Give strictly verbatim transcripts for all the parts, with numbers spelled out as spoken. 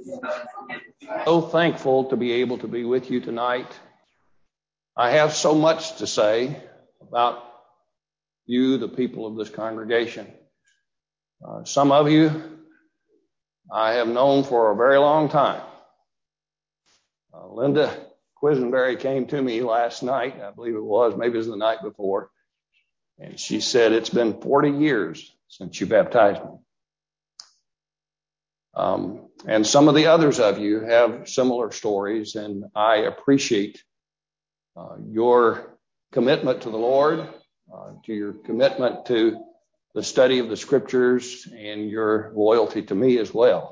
So thankful to be able to be with you tonight. I have so much to say about you, the people of this congregation. Uh, some of you I have known for a very long time. Uh, Linda Quisenberry came to me last night, I believe it was, maybe it was the night before, and she said, it's been forty years since you baptized me. Um, and some of the others of you have similar stories, and I appreciate uh, your commitment to the Lord, uh, to your commitment to the study of the Scriptures, and your loyalty to me as well.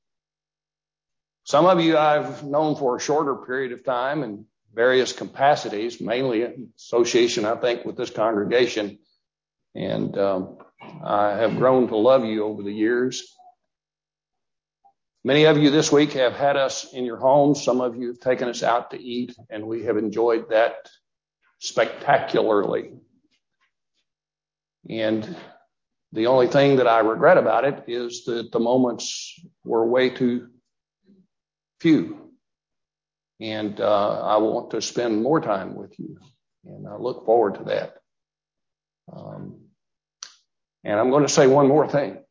Some of you I've known for a shorter period of time in various capacities, mainly in association, I think, with this congregation, and um, I have grown to love you over the years. Many of you this week have had us in your homes. Some of you have taken us out to eat, and we have enjoyed that spectacularly. And the only thing that I regret about it is that the moments were way too few. And uh, I want to spend more time with you, and I look forward to that. Um, and I'm going to say one more thing.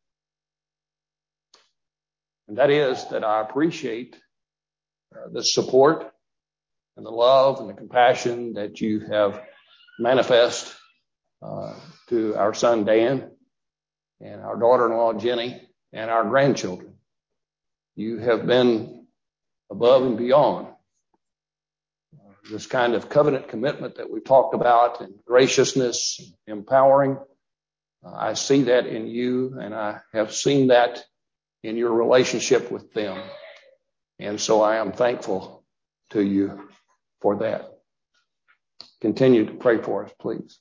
And that is that I appreciate uh, the support and the love and the compassion that you have manifest uh, to our son Dan and our daughter-in-law Jenny and our grandchildren. You have been above and beyond uh, this kind of covenant commitment that we've talked about, and graciousness, empowering. Uh, I see that in you, and I have seen that in your relationship with them. And so I am thankful to you for that. Continue to pray for us, please.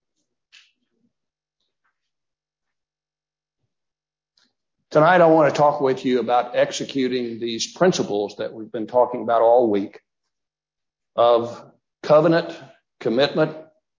Tonight I want to talk with you about executing these principles that we've been talking about all week of covenant, commitment,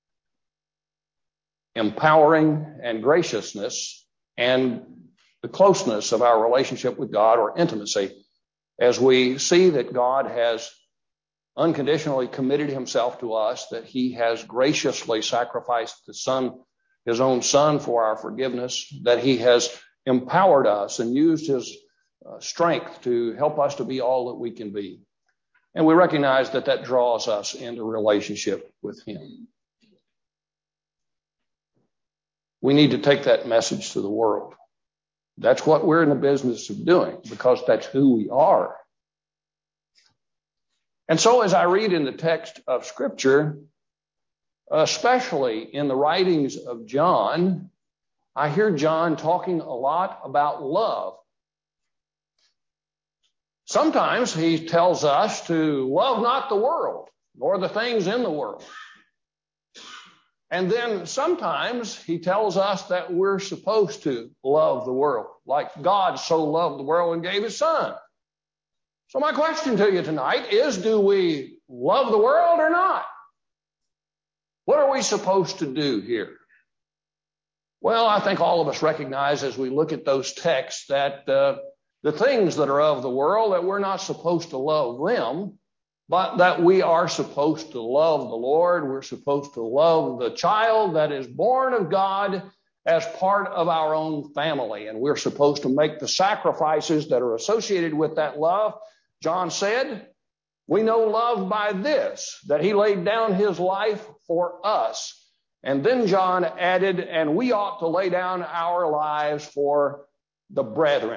empowering, and graciousness, and the closeness of our relationship with God, or intimacy, as we see that God has unconditionally committed himself to us, that he has graciously sacrificed the son, his own son, for our forgiveness, that he has empowered us and used his uh, strength to help us to be all that we can be. And we recognize that that draws us into relationship with him. We need to take that message to the world. That's what we're in the business of doing, because that's who we are. And so as I read in the text of Scripture, especially in the writings of John, I hear John talking a lot about love. Sometimes he tells us to love not the world, nor the things in the world. And then sometimes he tells us that we're supposed to love the world, like God so loved the world and gave his son. So my question to you tonight is, do we love the world or not? What are we supposed to do here? Well, I think all of us recognize as we look at those texts that uh, the things that are of the world, that we're not supposed to love them, but that we are supposed to love the Lord. We're supposed to love the child that is born of God as part of our own family. And we're supposed to make the sacrifices that are associated with that love. John said, we know love by this, that he laid down his life for us. And then John added, and we ought to lay down our lives for the brethren.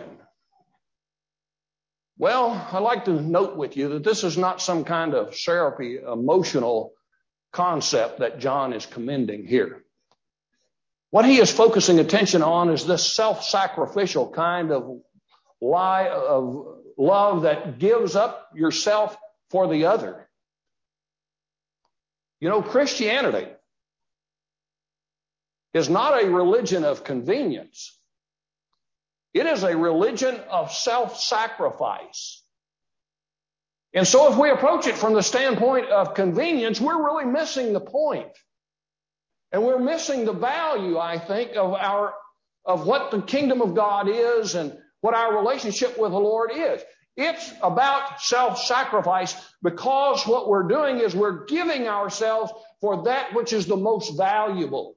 Well, I'd like to note with you that this is not some kind of syrupy, emotional concept that John is commending here. What he is focusing attention on is this self-sacrificial kind of lie of love that gives up yourself for the other. You know, Christianity is not a religion of convenience. It is a religion of self-sacrifice. And so if we approach it from the standpoint of convenience, we're really missing the point. And we're missing the value, I think, of our of what the kingdom of God is and what our relationship with the Lord is. It's about self-sacrifice, because what we're doing is we're giving ourselves for that which is the most valuable.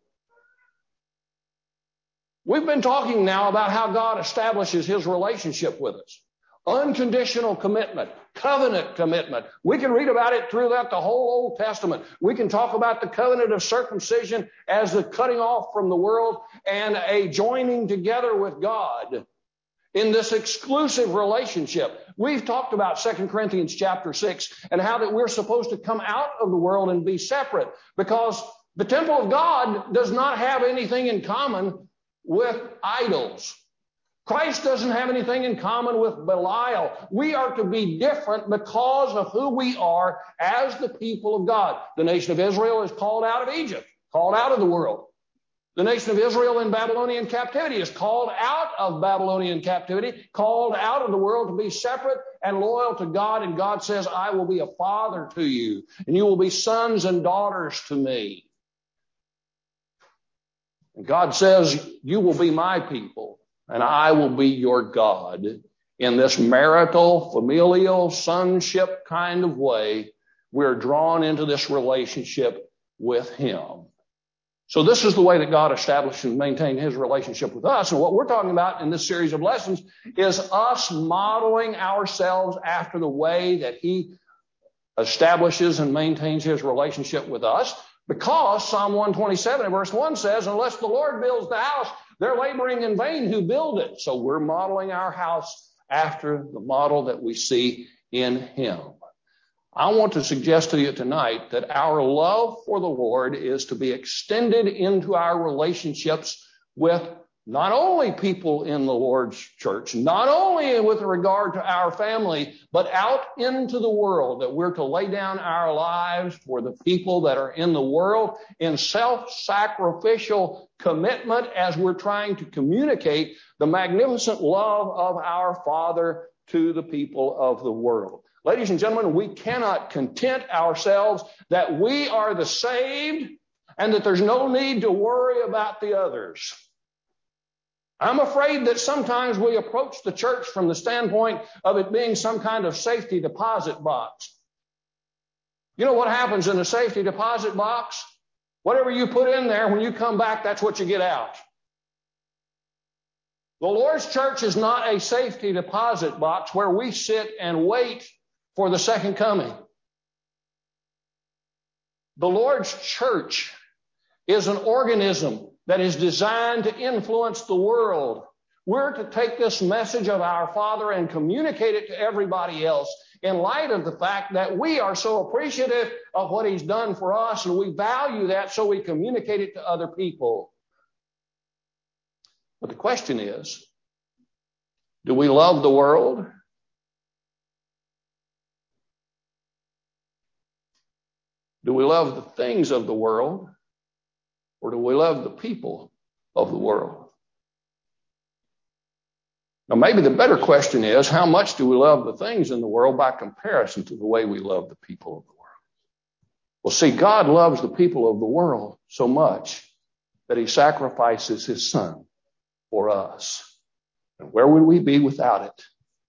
We've been talking now about how God establishes his relationship with us. Unconditional commitment, covenant commitment. We can read about it throughout the whole Old Testament. We can talk about the covenant of circumcision as the cutting off from the world and a joining together with God in this exclusive relationship. We've talked about Second Corinthians chapter six and how that we're supposed to come out of the world and be separate, because the temple of God does not have anything in common with idols. Christ doesn't have anything in common with Belial. We are to be different because of who we are as the people of God. The nation of Israel is called out of Egypt, called out of the world. The nation of Israel in Babylonian captivity is called out of Babylonian captivity, called out of the world to be separate and loyal to God. And God says, I will be a father to you, and you will be sons and daughters to me. And God says, you will be my people, and I will be your God. In this marital, familial, sonship kind of way, we're drawn into this relationship with him. So this is the way that God established and maintained his relationship with us. And what we're talking about in this series of lessons is us modeling ourselves after the way that he establishes and maintains his relationship with us. Because Psalm one twenty-seven verse one says, unless the Lord builds the house, they're laboring in vain who build it. So we're modeling our house after the model that we see in him. I want to suggest to you tonight that our love for the Lord is to be extended into our relationships with not only people in the Lord's church, not only with regard to our family, but out into the world, that we're to lay down our lives for the people that are in the world in self-sacrificial commitment as we're trying to communicate the magnificent love of our Father to the people of the world. Ladies and gentlemen, we cannot content ourselves that we are the saved and that there's no need to worry about the others. I'm afraid that sometimes we approach the church from the standpoint of it being some kind of safety deposit box. You know what happens in a safety deposit box? Whatever you put in there, when you come back, that's what you get out. The Lord's church is not a safety deposit box where we sit and wait for the second coming. The Lord's church is an organism that is designed to influence the world. We're to take this message of our Father and communicate it to everybody else in light of the fact that we are so appreciative of what he's done for us, and we value that, so we communicate it to other people. But the question is, do we love the world? Do we love the things of the world? Or do we love the people of the world? Now, maybe the better question is, how much do we love the things in the world by comparison to the way we love the people of the world? Well, see, God loves the people of the world so much that he sacrifices his son for us. And where would we be without it?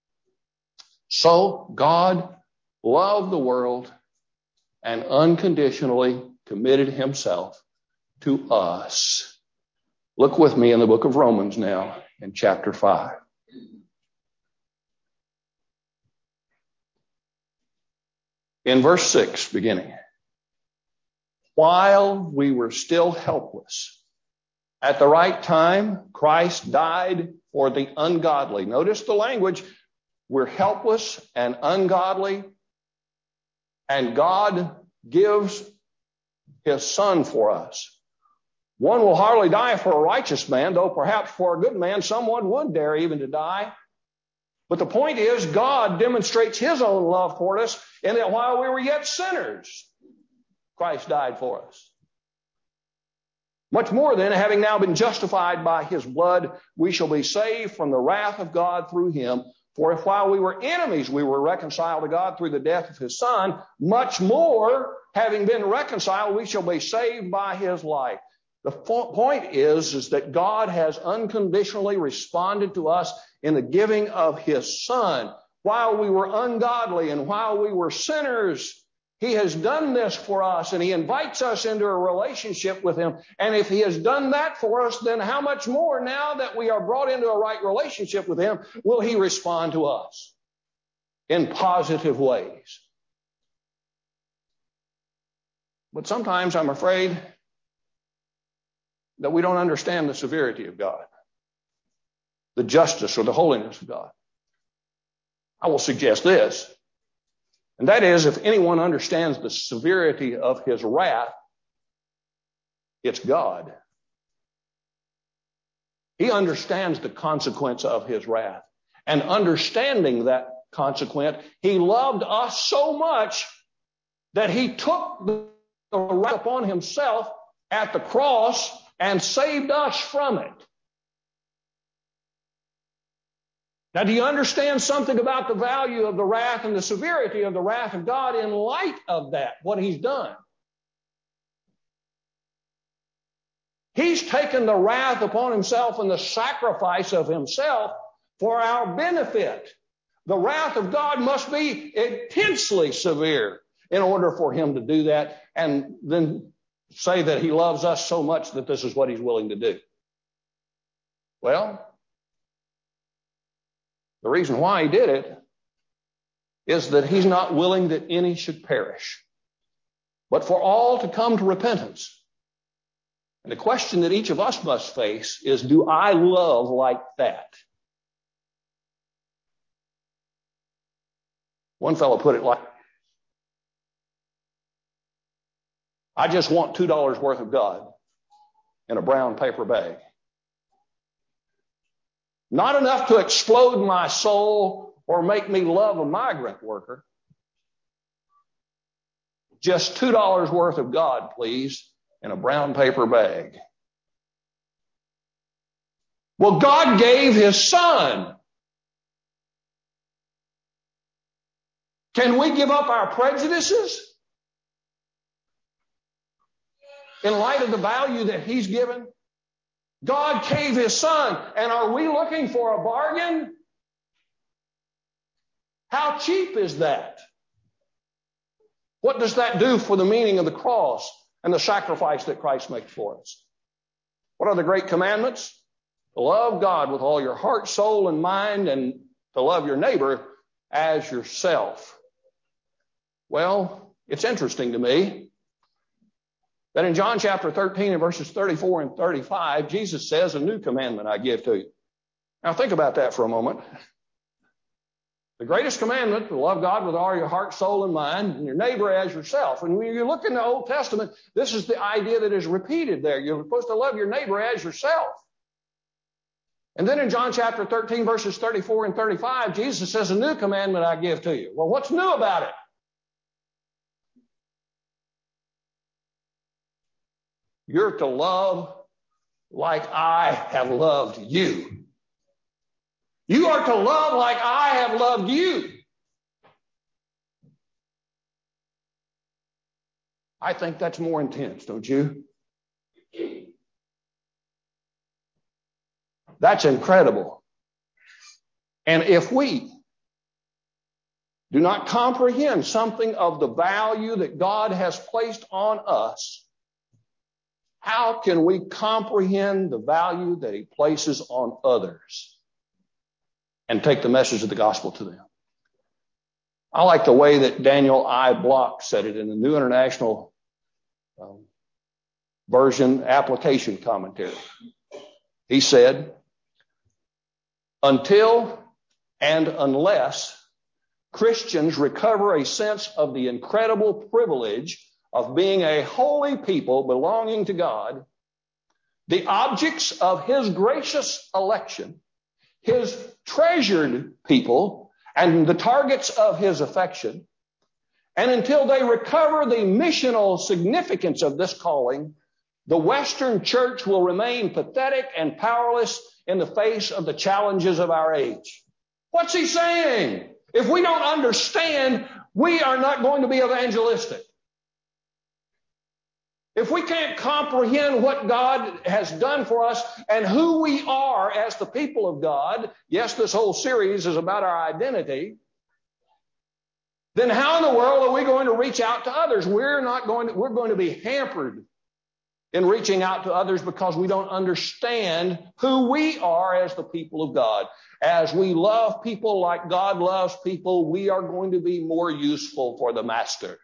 So God loved the world and unconditionally committed himself to us. Look with me in the book of Romans now in chapter five. In verse six, beginning. While we were still helpless, at the right time, Christ died for the ungodly. Notice the language. We're helpless and ungodly, and God gives his son for us. One will hardly die for a righteous man, though perhaps for a good man someone would dare even to die. But the point is, God demonstrates his own love for us in that while we were yet sinners, Christ died for us. Much more then, having now been justified by his blood, we shall be saved from the wrath of God through him. For if while we were enemies, we were reconciled to God through the death of his son, much more, having been reconciled, we shall be saved by his life. The point is, is that God has unconditionally responded to us in the giving of his son. while we were ungodly and while we were sinners, He has done this for us, and He invites us into a relationship with Him. And if He has done that for us, then how much more now that we are brought into a right relationship with Him, will He respond to us in positive ways? But sometimes I'm afraid that we don't understand the severity of God, the justice or the holiness of God. I will suggest this, and that is, if anyone understands the severity of His wrath, it's God. He understands the consequence of His wrath. And understanding that consequence, He loved us so much that He took the wrath upon Himself at the cross and saved us from it. Now, do you understand something about the value of the wrath and the severity of the wrath of God in light of that, what He's done? He's taken the wrath upon Himself and the sacrifice of Himself for our benefit. The wrath of God must be intensely severe in order for Him to do that and then say that He loves us so much that this is what He's willing to do. Well, the reason why He did it is that He's not willing that any should perish, but for all to come to repentance. And the question that each of us must face is, do I love like that? One fellow put it like, I just want two dollars worth of God in a brown paper bag. Not enough to explode my soul or make me love a migrant worker. Just two dollars worth of God, please, in a brown paper bag. Well, God gave His Son. Can we give up our prejudices in light of the value that He's given? God gave His Son, and are we looking for a bargain? How cheap is that? What does that do for the meaning of the cross and the sacrifice that Christ makes for us? What are the great commandments? To love God with all your heart, soul, and mind, and to love your neighbor as yourself. Well, it's interesting to me that in John chapter thirteen and verses thirty-four and thirty-five, Jesus says, a new commandment I give to you. Now think about that for a moment. The greatest commandment, to love God with all your heart, soul, and mind, and your neighbor as yourself. And when you look in the Old Testament, this is the idea that is repeated there. You're supposed to love your neighbor as yourself. And then in John chapter thirteen, verses thirty-four and thirty-five, Jesus says, a new commandment I give to you. Well, what's new about it? You're to love like I have loved you. You are to love like I have loved you. I think that's more intense, don't you? That's incredible. And if we do not comprehend something of the value that God has placed on us, how can we comprehend the value that He places on others and take the message of the gospel to them? I like the way that Daniel I. Block said it in the New International um, Version Application Commentary. He said, until and unless Christians recover a sense of the incredible privilege of being a holy people belonging to God, the objects of His gracious election, His treasured people, and the targets of His affection, and until they recover the missional significance of this calling, the Western church will remain pathetic and powerless in the face of the challenges of our age. What's he saying? If we don't understand, we are not going to be evangelistic. If we can't comprehend what God has done for us and who we are as the people of God, yes, this whole series is about our identity, then how in the world are we going to reach out to others? We're not going to, we're going to be hampered in reaching out to others because we don't understand who we are as the people of God. As we love people like God loves people, we are going to be more useful for the Master.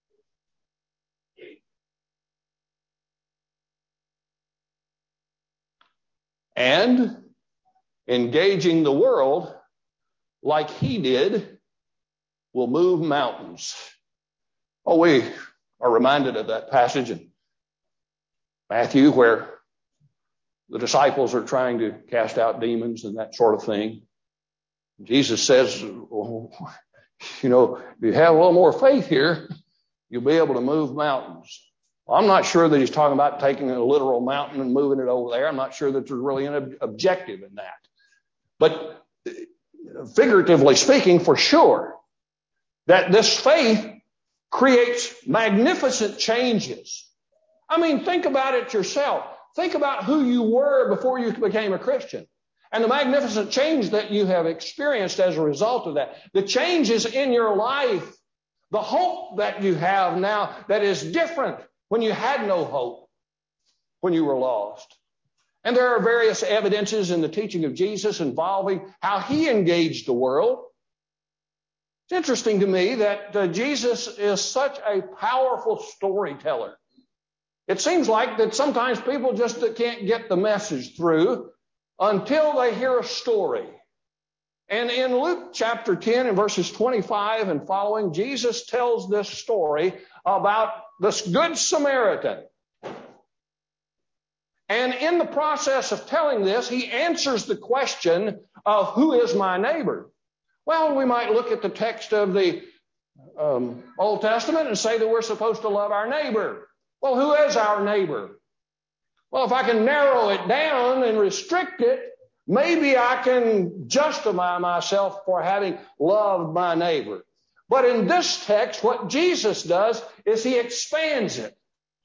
And engaging the world like he did will move mountains. Oh, we are reminded of that passage in Matthew where the disciples are trying to cast out demons and that sort of thing. Jesus says, oh, you know, if you have a little more faith here, you'll be able to move mountains. Well, I'm not sure that he's talking about taking a literal mountain and moving it over there. I'm not sure that there's really an ob- objective in that. But figuratively speaking, for sure, that this faith creates magnificent changes. I mean, think about it yourself. Think about who you were before you became a Christian and the magnificent change that you have experienced as a result of that. The changes in your life, the hope that you have now that is different when you had no hope, when you were lost. And there are various evidences in the teaching of Jesus involving how he engaged the world. It's interesting to me that uh, Jesus is such a powerful storyteller. It seems like that sometimes people just can't get the message through until they hear a story. And in Luke chapter ten and verses twenty-five and following, Jesus tells this story about this Good Samaritan. And in the process of telling this, he answers the question of who is my neighbor? Well, we might look at the text of the um, Old Testament and say that we're supposed to love our neighbor. Well, who is our neighbor? Well, if I can narrow it down and restrict it, maybe I can justify myself for having loved my neighbor. But in this text, what Jesus does is he expands it.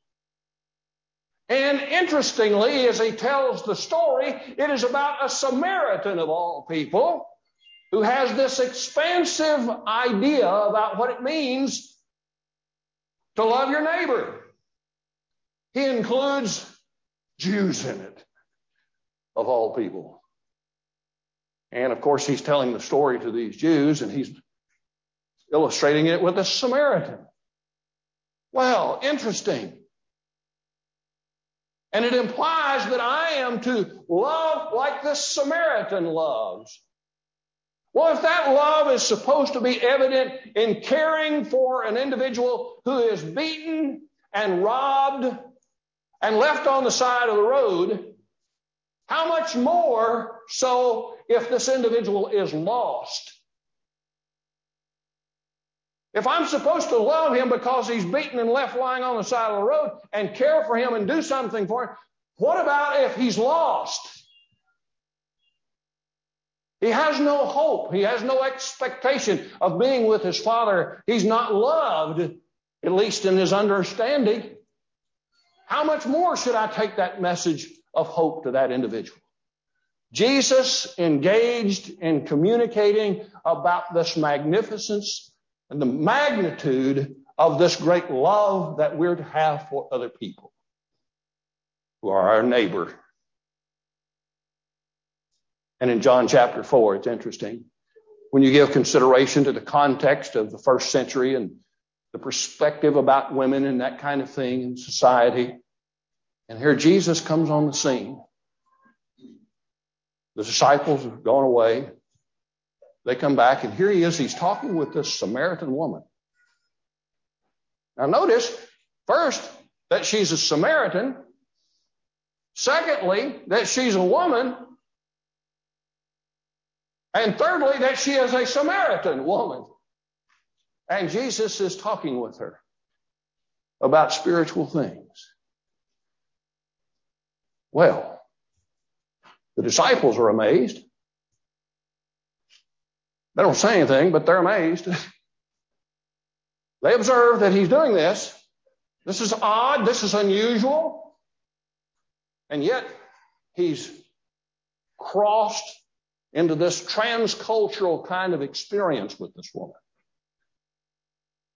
And interestingly, as he tells the story, it is about a Samaritan of all people who has this expansive idea about what it means to love your neighbor. He includes Jews in it, of all people. And of course, he's telling the story to these Jews, and he's illustrating it with a Samaritan. Well, interesting. And it implies that I am to love like this Samaritan loves. Well, if that love is supposed to be evident in caring for an individual who is beaten and robbed and left on the side of the road, how much more so if this individual is lost? If I'm supposed to love him because he's beaten and left lying on the side of the road and care for him and do something for him, what about if he's lost? He has no hope. He has no expectation of being with his Father. He's not loved, at least in his understanding. How much more should I take that message of hope to that individual? Jesus engaged in communicating about this magnificence and the magnitude of this great love that we're to have for other people who are our neighbor. And in John chapter four, it's interesting. When you give consideration to the context of the first century and the perspective about women and that kind of thing in society, and here Jesus comes on the scene. The disciples have gone away. They come back, and here he is. He's talking with this Samaritan woman. Now notice, first, that she's a Samaritan. Secondly, that she's a woman. And thirdly, that she is a Samaritan woman. And Jesus is talking with her about spiritual things. Well, the disciples are amazed. They don't say anything, but they're amazed. They observe that he's doing this. This is odd. This is unusual. And yet, he's crossed into this transcultural kind of experience with this woman.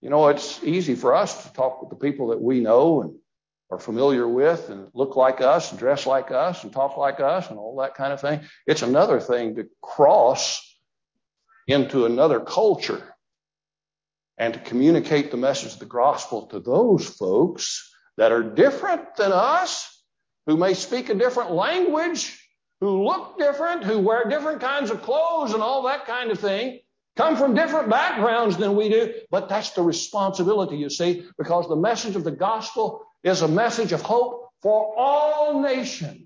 You know, it's easy for us to talk with the people that we know and are familiar with and look like us and dress like us and talk like us and all that kind of thing. It's another thing to cross into another culture and to communicate the message of the gospel to those folks that are different than us, who may speak a different language, who look different, who wear different kinds of clothes and all that kind of thing, come from different backgrounds than we do. But that's the responsibility, you see, because the message of the gospel is a message of hope for all nations.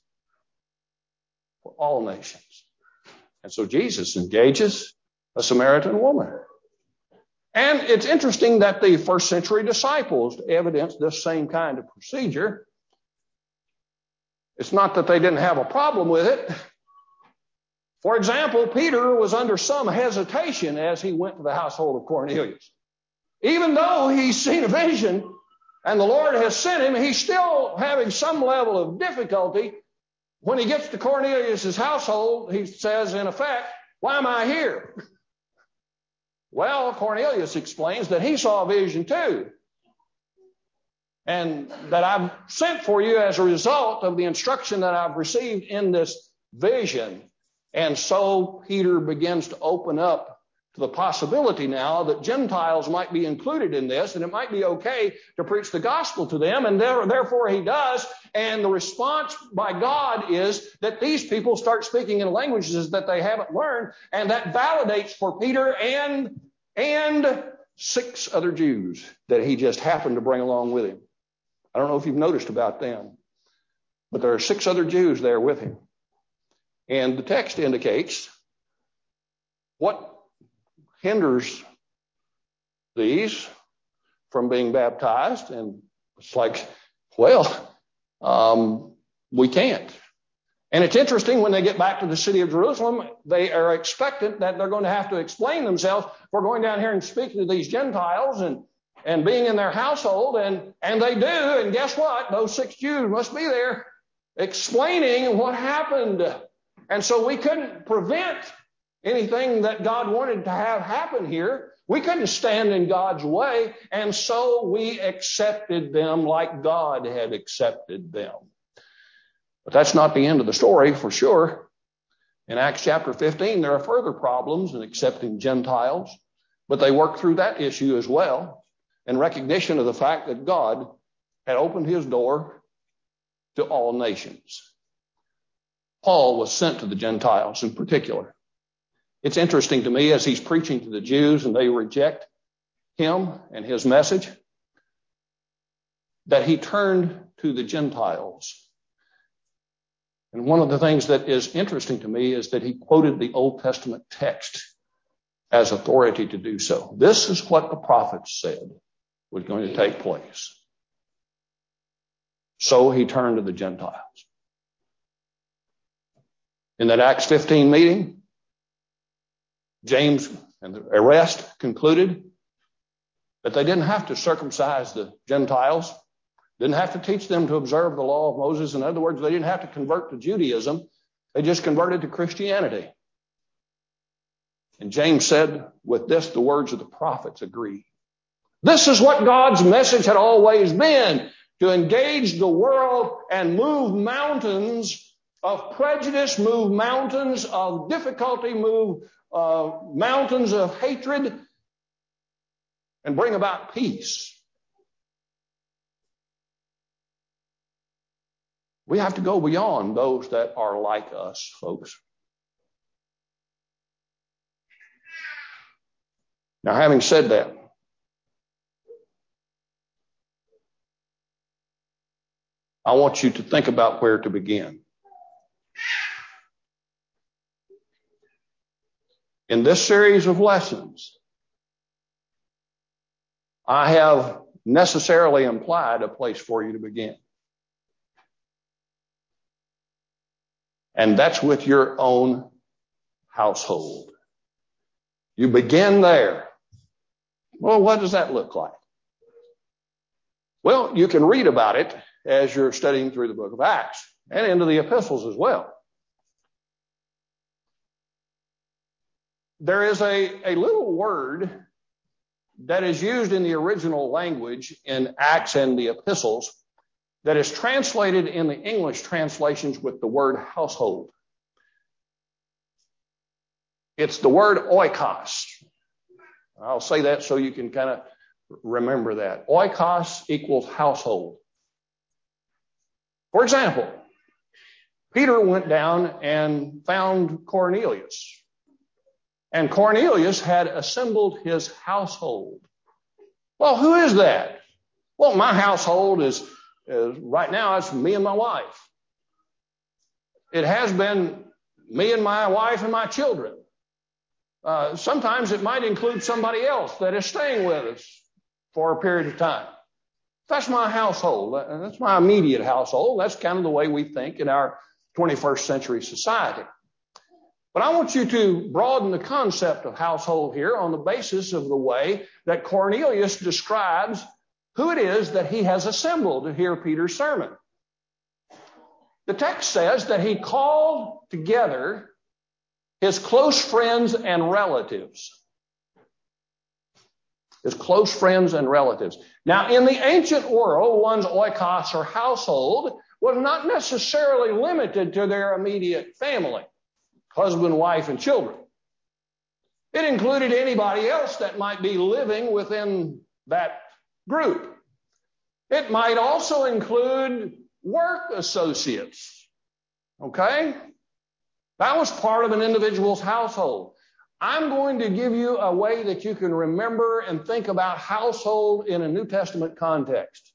For all nations. And so Jesus engages a Samaritan woman. And it's interesting that the first century disciples evidenced this same kind of procedure. It's not that they didn't have a problem with it. For example, Peter was under some hesitation as he went to the household of Cornelius. Even though he's seen a vision and the Lord has sent him, he's still having some level of difficulty. When he gets to Cornelius' household, he says, in effect, "Why am I here?" Well, Cornelius explains that he saw a vision too, and that I've sent for you as a result of the instruction that I've received in this vision. And so Peter begins to open up to the possibility now that Gentiles might be included in this, and it might be okay to preach the gospel to them, and therefore he does. And the response by God is that these people start speaking in languages that they haven't learned, and that validates for Peter and and six other Jews that he just happened to bring along with him. I don't know if you've noticed about them, but there are six other Jews there with him. And the text indicates what hinders these from being baptized. And it's like, well, um, we can't. And it's interesting, when they get back to the city of Jerusalem, they are expectant that they're going to have to explain themselves for going down here and speaking to these Gentiles and, and being in their household. And, and they do. And guess what? Those six Jews must be there explaining what happened. And so we couldn't prevent anything that God wanted to have happen here. We couldn't stand in God's way. And so we accepted them like God had accepted them. But that's not the end of the story, for sure. In Acts chapter fifteen, there are further problems in accepting Gentiles, but they work through that issue as well, in recognition of the fact that God had opened his door to all nations. Paul was sent to the Gentiles in particular. It's interesting to me, as he's preaching to the Jews and they reject him and his message, that he turned to the Gentiles. And one of the things that is interesting to me is that he quoted the Old Testament text as authority to do so. This is what the prophets said was going to take place. So he turned to the Gentiles. In that Acts fifteen meeting, James and the rest concluded that they didn't have to circumcise the Gentiles, didn't have to teach them to observe the law of Moses. In other words, they didn't have to convert to Judaism. They just converted to Christianity. And James said, with this, the words of the prophets agree. This is what God's message had always been, to engage the world and move mountains of prejudice, move mountains of difficulty, move uh, mountains of hatred, and bring about peace. We have to go beyond those that are like us, folks. Now, having said that, I want you to think about where to begin. In this series of lessons, I have necessarily implied a place for you to begin. And that's with your own household. You begin there. Well, what does that look like? Well, you can read about it as you're studying through the book of Acts and into the epistles as well. There is a, a little word that is used in the original language in Acts and the epistles that is translated in the English translations with the word household. It's the word oikos. I'll say that so you can kind of remember that. Oikos equals household. For example, Peter went down and found Cornelius. And Cornelius had assembled his household. Well, who is that? Well, my household is, is right now, it's me and my wife. It has been me and my wife and my children. Uh, sometimes it might include somebody else that is staying with us for a period of time. That's my household. That's my immediate household. That's kind of the way we think in our twenty-first century society. But I want you to broaden the concept of household here on the basis of the way that Cornelius describes who it is that he has assembled to hear Peter's sermon. The text says that he called together his close friends and relatives. His close friends and relatives. Now, in the ancient world, one's oikos or household was not necessarily limited to their immediate family, husband, wife, and children. It included anybody else that might be living within that group. It might also include work associates. Okay? That was part of an individual's household. I'm going to give you a way that you can remember and think about household in a New Testament context.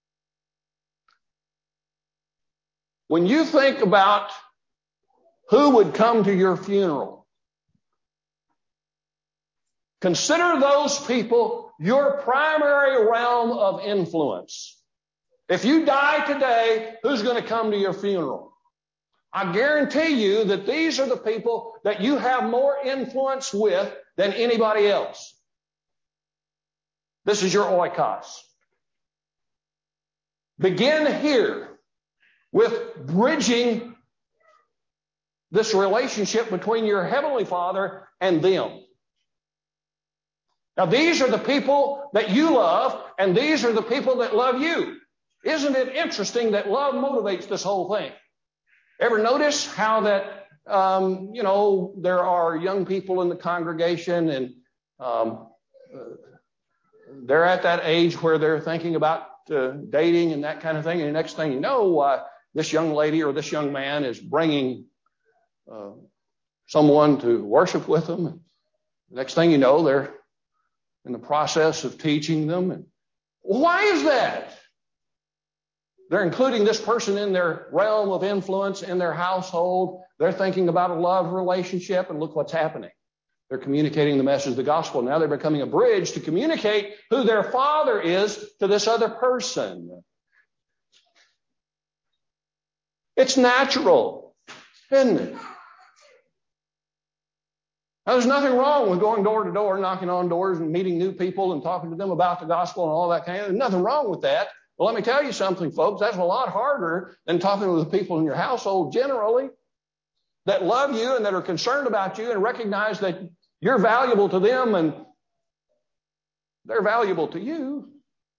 When you think about who would come to your funeral, consider those people your primary realm of influence. If you die today, who's going to come to your funeral? I guarantee you that these are the people that you have more influence with than anybody else. This is your oikos. Begin here with bridging this relationship between your Heavenly Father and them. Now, these are the people that you love, and these are the people that love you. Isn't it interesting that love motivates this whole thing? Ever notice how that, um, you know, there are young people in the congregation and um, they're at that age where they're thinking about uh, dating and that kind of thing. And the next thing you know, uh, this young lady or this young man is bringing uh, someone to worship with them. And the next thing you know, they're in the process of teaching them. And why is that? They're including this person in their realm of influence, in their household. They're thinking about a love relationship, and look what's happening. They're communicating the message of the gospel. Now they're becoming a bridge to communicate who their father is to this other person. It's natural, isn't it? Now, there's nothing wrong with going door to door, knocking on doors and meeting new people and talking to them about the gospel and all that kind of thing. There's nothing wrong with that. Well, let me tell you something, folks. That's a lot harder than talking with the people in your household generally that love you and that are concerned about you and recognize that you're valuable to them and they're valuable to you.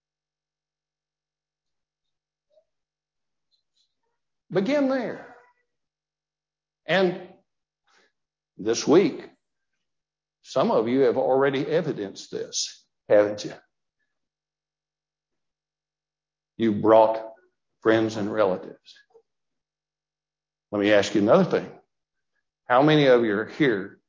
Begin there. And this week, some of you have already evidenced this, haven't you? You brought friends and relatives. Let me ask you another thing. How many of you are here?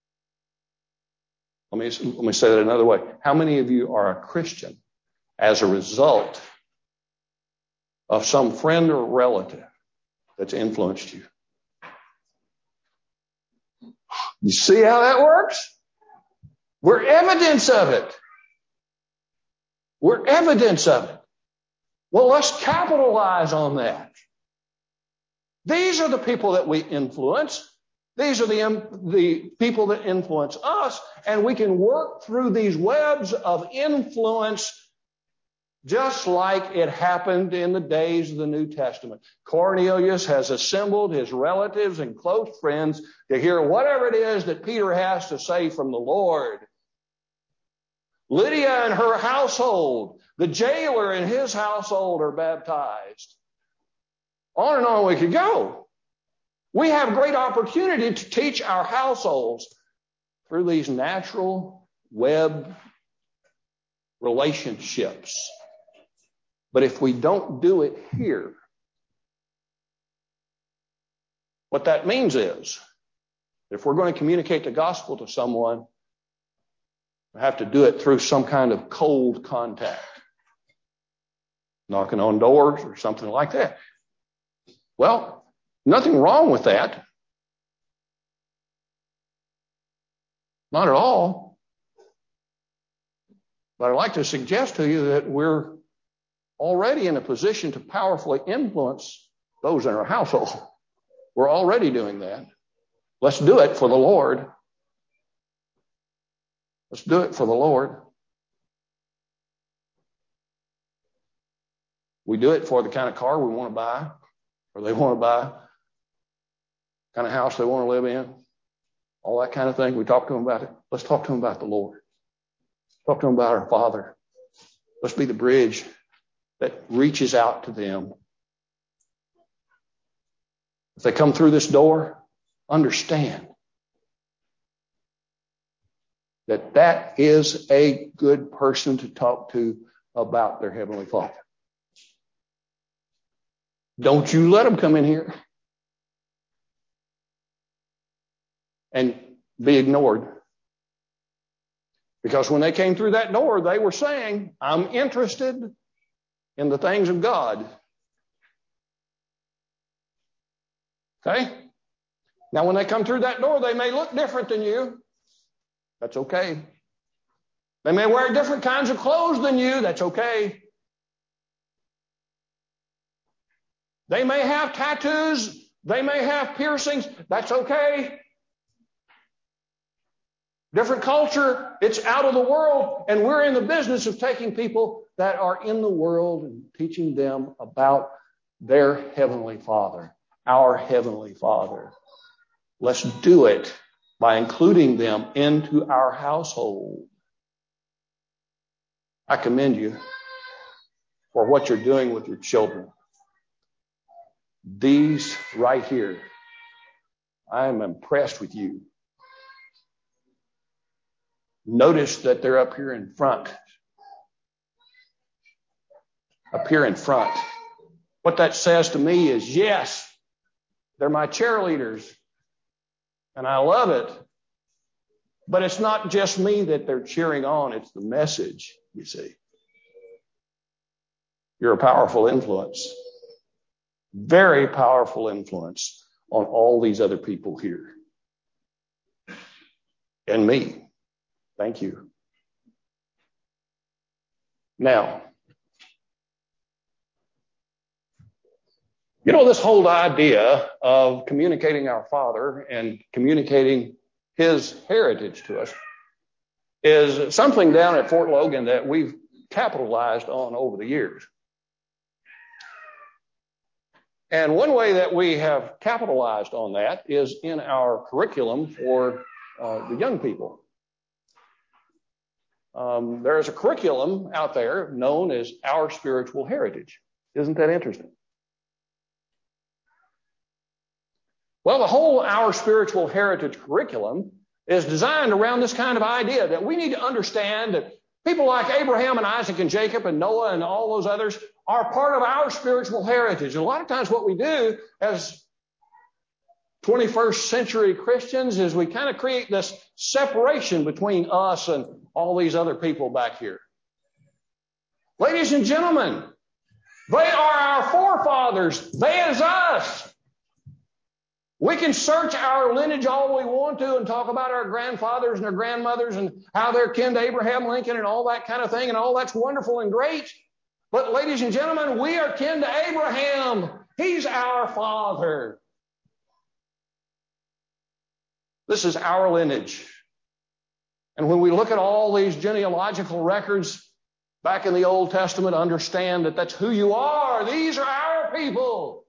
Let me, let me say that another way. How many of you are a Christian as a result of some friend or relative that's influenced you? You see how that works? We're evidence of it. We're evidence of it. Well, let's capitalize on that. These are the people that we influence. These are the, the people that influence us, and we can work through these webs of influence just like it happened in the days of the New Testament. Cornelius has assembled his relatives and close friends to hear whatever it is that Peter has to say from the Lord. Lydia and her household, the jailer and his household are baptized. On and on we could go. We have great opportunity to teach our households through these natural web relationships. But if we don't do it here, what that means is, if we're going to communicate the gospel to someone, we have to do it through some kind of cold contact, knocking on doors or something like that. Well, nothing wrong with that. Not at all. But I'd like to suggest to you that we're already in a position to powerfully influence those in our household. We're already doing that. Let's do it for the Lord. Let's do it for the Lord. We do it for the kind of car we want to buy, or they want to buy, the kind of house they want to live in, all that kind of thing. We talk to them about it. Let's talk to them about the Lord. Talk to them about our Father. Let's be the bridge that reaches out to them. If they come through this door, understand that that is a good person to talk to about their Heavenly Father. Don't you let them come in here and be ignored. Because when they came through that door, they were saying, I'm interested in the things of God. Okay? Now, when they come through that door, they may look different than you. That's okay. They may wear different kinds of clothes than you. That's okay. They may have tattoos. They may have piercings. That's okay. Different culture. It's out of the world. And we're in the business of taking people that are in the world and teaching them about their Heavenly Father, our Heavenly Father. Let's do it by including them into our household. I commend you for what you're doing with your children. These right here, I am impressed with you. Notice that they're up here in front. Up here in front. What that says to me is, yes, they're my cheerleaders. And I love it. But it's not just me that they're cheering on. It's the message, you see. You're a powerful influence. Very powerful influence on all these other people here. And me. Thank you. Now, you know, this whole idea of communicating our Father and communicating His heritage to us is something down at Fort Logan that we've capitalized on over the years. And one way that we have capitalized on that is in our curriculum for uh, the young people. Um, there is a curriculum out there known as Our Spiritual Heritage. Isn't that interesting? Well, the whole Our Spiritual Heritage curriculum is designed around this kind of idea that we need to understand that people like Abraham and Isaac and Jacob and Noah and all those others are part of our spiritual heritage. And a lot of times what we do as twenty-first century Christians is we kind of create this separation between us and all these other people back here. Ladies and gentlemen, they are our forefathers. They is us. We can search our lineage all we want to and talk about our grandfathers and our grandmothers and how they're kin to Abraham Lincoln and all that kind of thing, and all that's wonderful and great. But ladies and gentlemen, we are kin to Abraham. He's our father. This is our lineage. And when we look at all these genealogical records back in the Old Testament, understand that that's who you are. These are our people.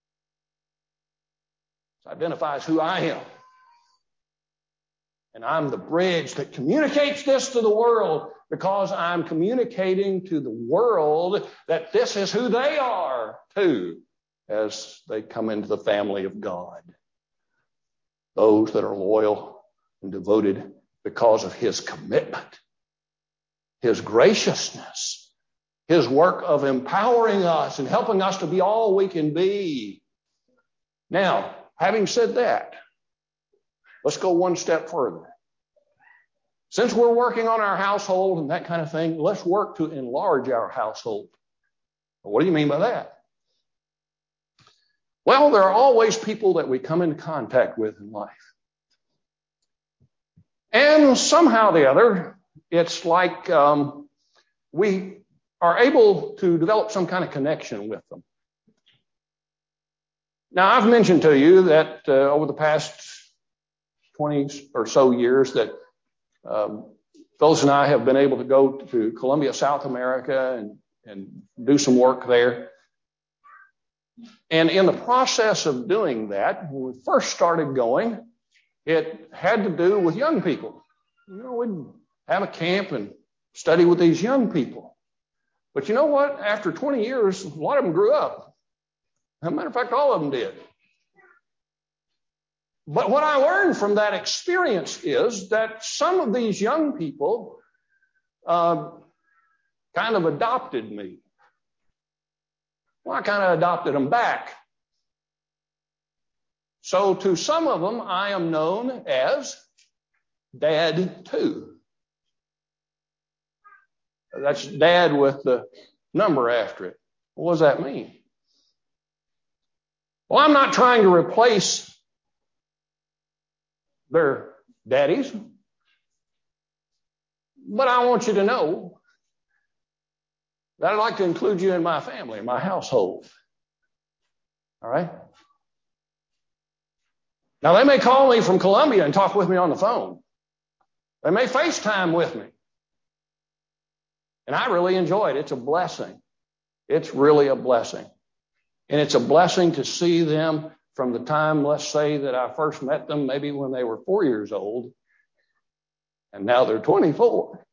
It identifies who I am. And I'm the bridge that communicates this to the world because I'm communicating to the world that this is who they are too, as they come into the family of God. Those that are loyal and devoted because of His commitment, His graciousness, His work of empowering us and helping us to be all we can be. Now, having said that, let's go one step further. Since we're working on our household and that kind of thing, let's work to enlarge our household. What do you mean by that? Well, there are always people that we come into contact with in life. And somehow or the other, it's like um, we are able to develop some kind of connection with them. Now, I've mentioned to you that uh, over the past twenty or so years that um, Phyllis and I have been able to go to Colombia, South America, and, and do some work there. And in the process of doing that, when we first started going, it had to do with young people. You know, we'd have a camp and study with these young people. But you know what? After twenty years, a lot of them grew up. As a matter of fact, all of them did. But what I learned from that experience is that some of these young people uh, kind of adopted me. Well, I kind of adopted them back. So to some of them, I am known as Dad too. That's Dad with the number after it. What does that mean? Well, I'm not trying to replace their daddies, but I want you to know that I'd like to include you in my family, in my household. All right? Now, they may call me from Colombia and talk with me on the phone. They may FaceTime with me. And I really enjoy it. It's a blessing. It's really a blessing. And it's a blessing to see them from the time, let's say, that I first met them, maybe when they were four years old, and now they're twenty-four.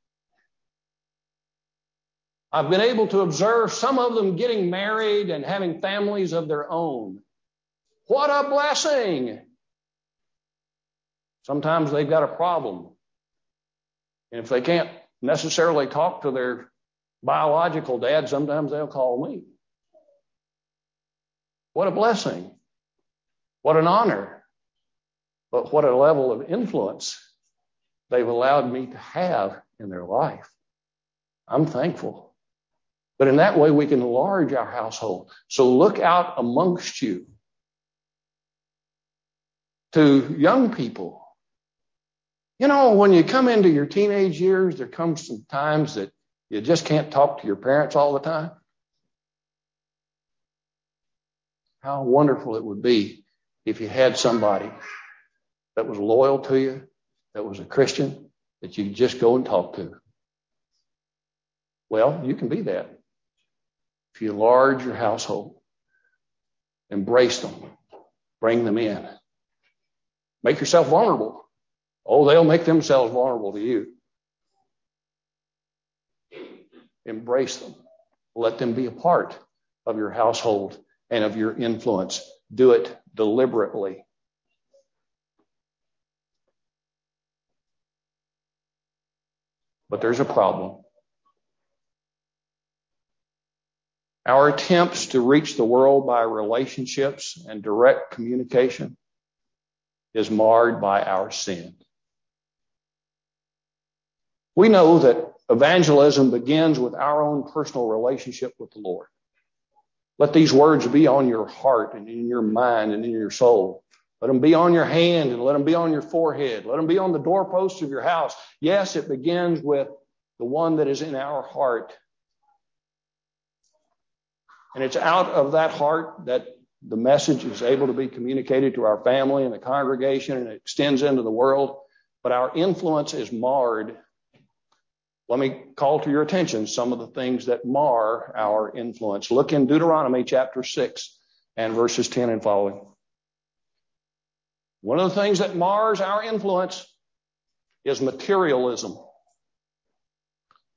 I've been able to observe some of them getting married and having families of their own. What a blessing! Sometimes they've got a problem. And if they can't necessarily talk to their biological dad, sometimes they'll call me. What a blessing. What an honor. But what a level of influence they've allowed me to have in their life. I'm thankful. But in that way, we can enlarge our household. So look out amongst you to young people. You know, when you come into your teenage years, there comes some times that you just can't talk to your parents all the time. How wonderful it would be if you had somebody that was loyal to you, that was a Christian, that you could just go and talk to. Well, you can be that. If you enlarge your household, embrace them, bring them in. Make yourself vulnerable. Oh, they'll make themselves vulnerable to you. Embrace them. Let them be a part of your household and of your influence. Do it deliberately. But there's a problem. Our attempts to reach the world by relationships and direct communication is marred by our sin. We know that evangelism begins with our own personal relationship with the Lord. Let these words be on your heart and in your mind and in your soul. Let them be on your hand and let them be on your forehead. Let them be on the doorposts of your house. Yes, it begins with the one that is in our heart. And it's out of that heart that the message is able to be communicated to our family and the congregation, and it extends into the world. But our influence is marred. Let me call to your attention some of the things that mar our influence. Look in Deuteronomy chapter six and verses ten and following. One of the things that mars our influence is materialism.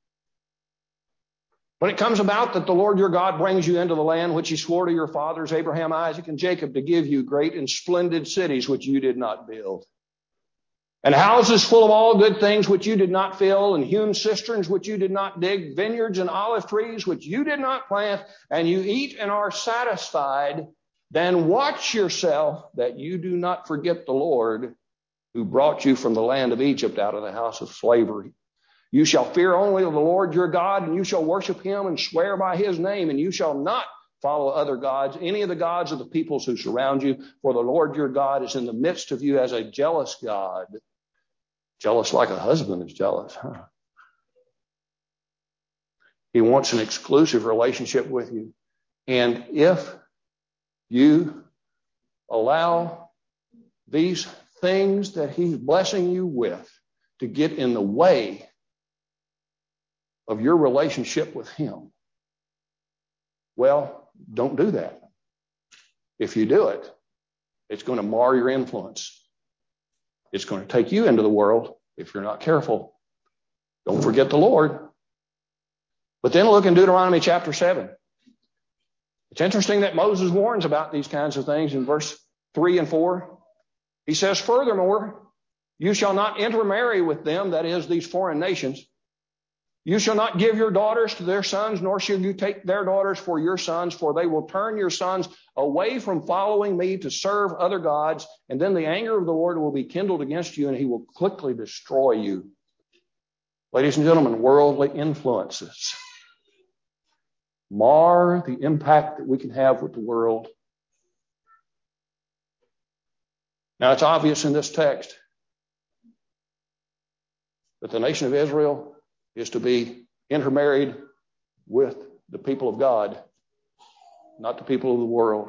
When it comes about that the Lord your God brings you into the land which he swore to your fathers, Abraham, Isaac, and Jacob, to give you great and splendid cities which you did not build, and houses full of all good things which you did not fill, and hewn cisterns which you did not dig, vineyards and olive trees which you did not plant, and you eat and are satisfied, then watch yourself that you do not forget the Lord who brought you from the land of Egypt out of the house of slavery. You shall fear only the Lord your God, and you shall worship him and swear by his name, and you shall not follow other gods, any of the gods of the peoples who surround you, for the Lord your God is in the midst of you as a jealous God. Jealous like a husband is jealous, huh? He wants an exclusive relationship with you. And if you allow these things that he's blessing you with to get in the way of your relationship with him, well, don't do that. If you do it, it's going to mar your influence. It's going to take you into the world if you're not careful. Don't forget the Lord. But then look in Deuteronomy chapter seven. It's interesting that Moses warns about these kinds of things in verse three and four. He says, furthermore, you shall not intermarry with them, that is, these foreign nations. You shall not give your daughters to their sons, nor shall you take their daughters for your sons, for they will turn your sons away from following me to serve other gods, and then the anger of the Lord will be kindled against you, and he will quickly destroy you. Ladies and gentlemen, worldly influences mar the impact that we can have with the world. Now, it's obvious in this text that the nation of Israel is to be intermarried with the people of God, not the people of the world.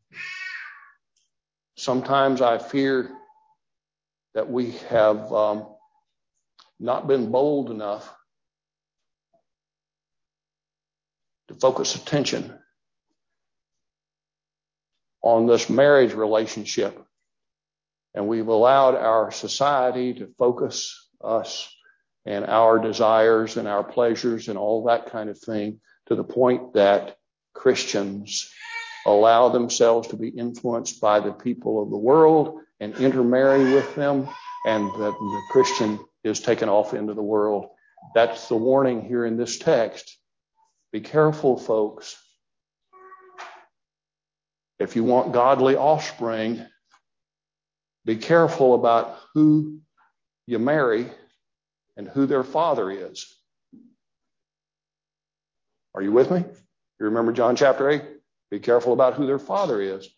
Sometimes I fear that we have um, not been bold enough to focus attention on this marriage relationship. And we've allowed our society to focus us and our desires and our pleasures and all that kind of thing to the point that Christians allow themselves to be influenced by the people of the world and intermarry with them, and that the Christian is taken off into the world. That's the warning here in this text. Be careful, folks. If you want godly offspring, be careful about who you marry and who their father is. Are you with me? You remember John chapter eight? Be careful about who their father is.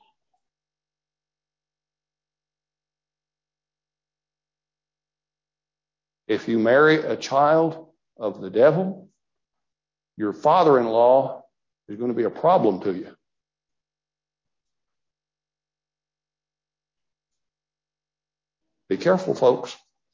If you marry a child of the devil, your father-in-law is going to be a problem to you. Be careful, folks.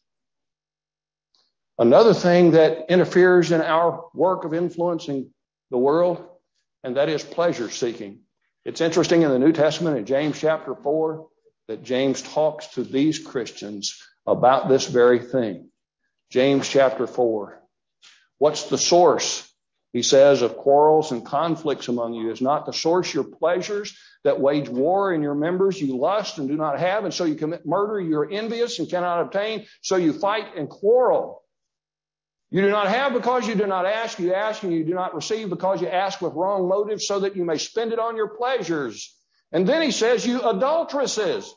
Another thing that interferes in our work of influencing the world, and that is pleasure seeking. It's interesting in the New Testament in James chapter four that James talks to these Christians about this very thing. James chapter four. What's the source? He says, of quarrels and conflicts among you. Is not the source your pleasures that wage war in your members? You lust and do not have, and so you commit murder. You are envious and cannot obtain, so you fight and quarrel. You do not have because you do not ask. You ask and you do not receive because you ask with wrong motives, so that you may spend it on your pleasures. And then he says, you adulteresses.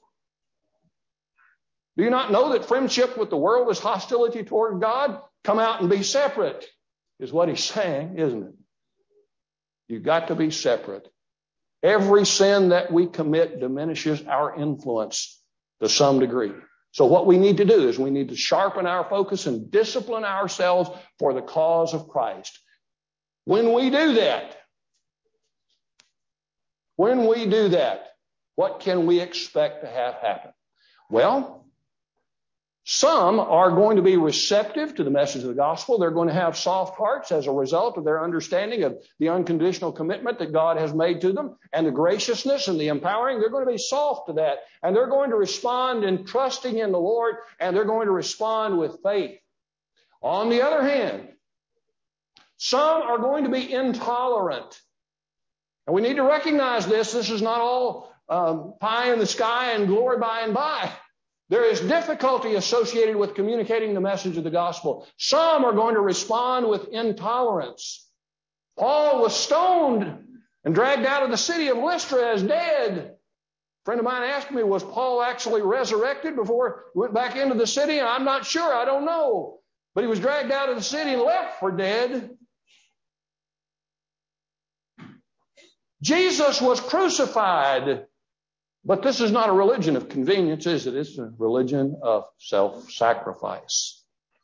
Do you not know that friendship with the world is hostility toward God? Come out and be separate, is what he's saying, isn't it? You've got to be separate. Every sin that we commit diminishes our influence to some degree. So what we need to do is we need to sharpen our focus and discipline ourselves for the cause of Christ. When we do that, when we do that, what can we expect to have happen? Well, some are going to be receptive to the message of the gospel. They're going to have soft hearts as a result of their understanding of the unconditional commitment that God has made to them and the graciousness and the empowering. They're going to be soft to that, and they're going to respond in trusting in the Lord, and they're going to respond with faith. On the other hand, Some are going to be intolerant. And we need to recognize this. This is not all um, pie in the sky and glory by and by. There is difficulty associated with communicating the message of the gospel. Some are going to respond with intolerance. Paul was stoned and dragged out of the city of Lystra as dead. A friend of mine asked me, was Paul actually resurrected before he went back into the city? And I'm not sure. I don't know. But he was dragged out of the city and left for dead. Jesus was crucified. But this is not a religion of convenience, is it? It's a religion of self-sacrifice.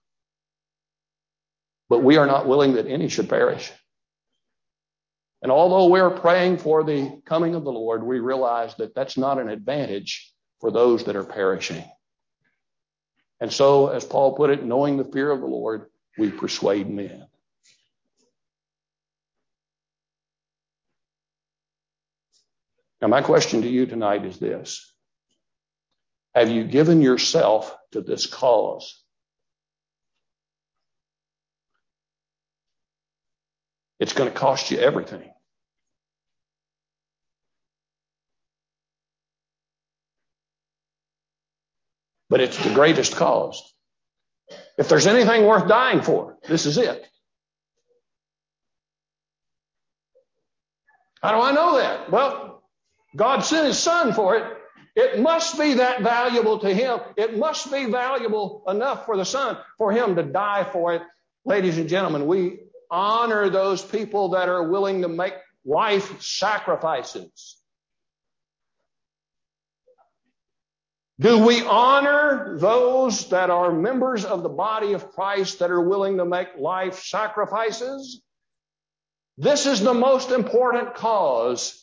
But we are not willing that any should perish. And although we're praying for the coming of the Lord, we realize that that's not an advantage for those that are perishing. And so, as Paul put it, knowing the fear of the Lord, we persuade men. Now, my question to you tonight is this. Have you given yourself to this cause? It's going to cost you everything. But it's the greatest cause. If there's anything worth dying for, this is it. How do I know that? Well, God sent his son for it. It must be that valuable to him. It must be valuable enough for the son for him to die for it. Ladies and gentlemen, we honor those people that are willing to make life sacrifices. Do we honor those that are members of the body of Christ that are willing to make life sacrifices? This is the most important cause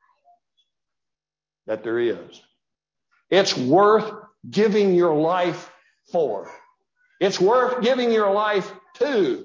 that there is. It's worth giving your life for. It's worth giving your life to.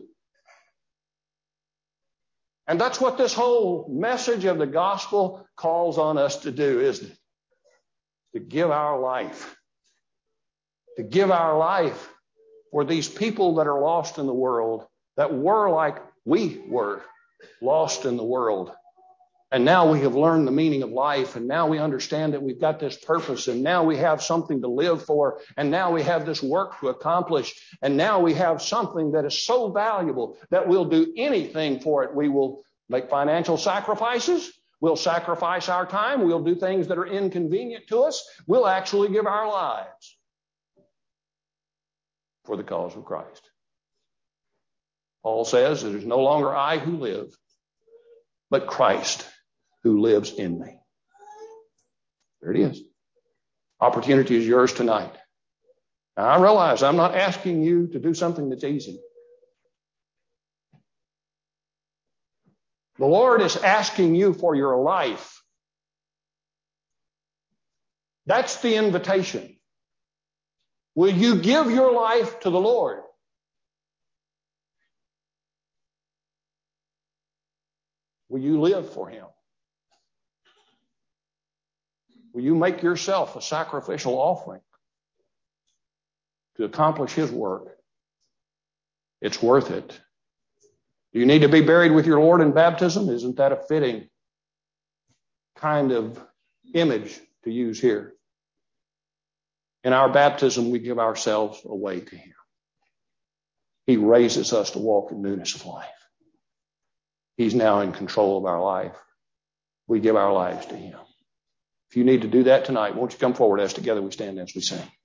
And that's what this whole message of the gospel calls on us to do, isn't it? To give our life. To give our life for these people that are lost in the world, that were like we were lost in the world. And now we have learned the meaning of life, and now we understand that we've got this purpose, and now we have something to live for, and now we have this work to accomplish, and now we have something that is so valuable that we'll do anything for it. We will make financial sacrifices. We'll sacrifice our time. We'll do things that are inconvenient to us. We'll actually give our lives for the cause of Christ. Paul says it is no longer I who live, but Christ who lives in me. There it is. Opportunity is yours tonight. Now, I realize I'm not asking you to do something that's easy. The Lord is asking you for your life. That's the invitation. Will you give your life to the Lord? Will you live for him? Will you make yourself a sacrificial offering to accomplish his work? It's worth it. Do you need to be buried with your Lord in baptism? Isn't that a fitting kind of image to use here? In our baptism, we give ourselves away to him. He raises us to walk in newness of life. He's now in control of our life. We give our lives to him. If you need to do that tonight, won't you come forward as together we stand as we sing?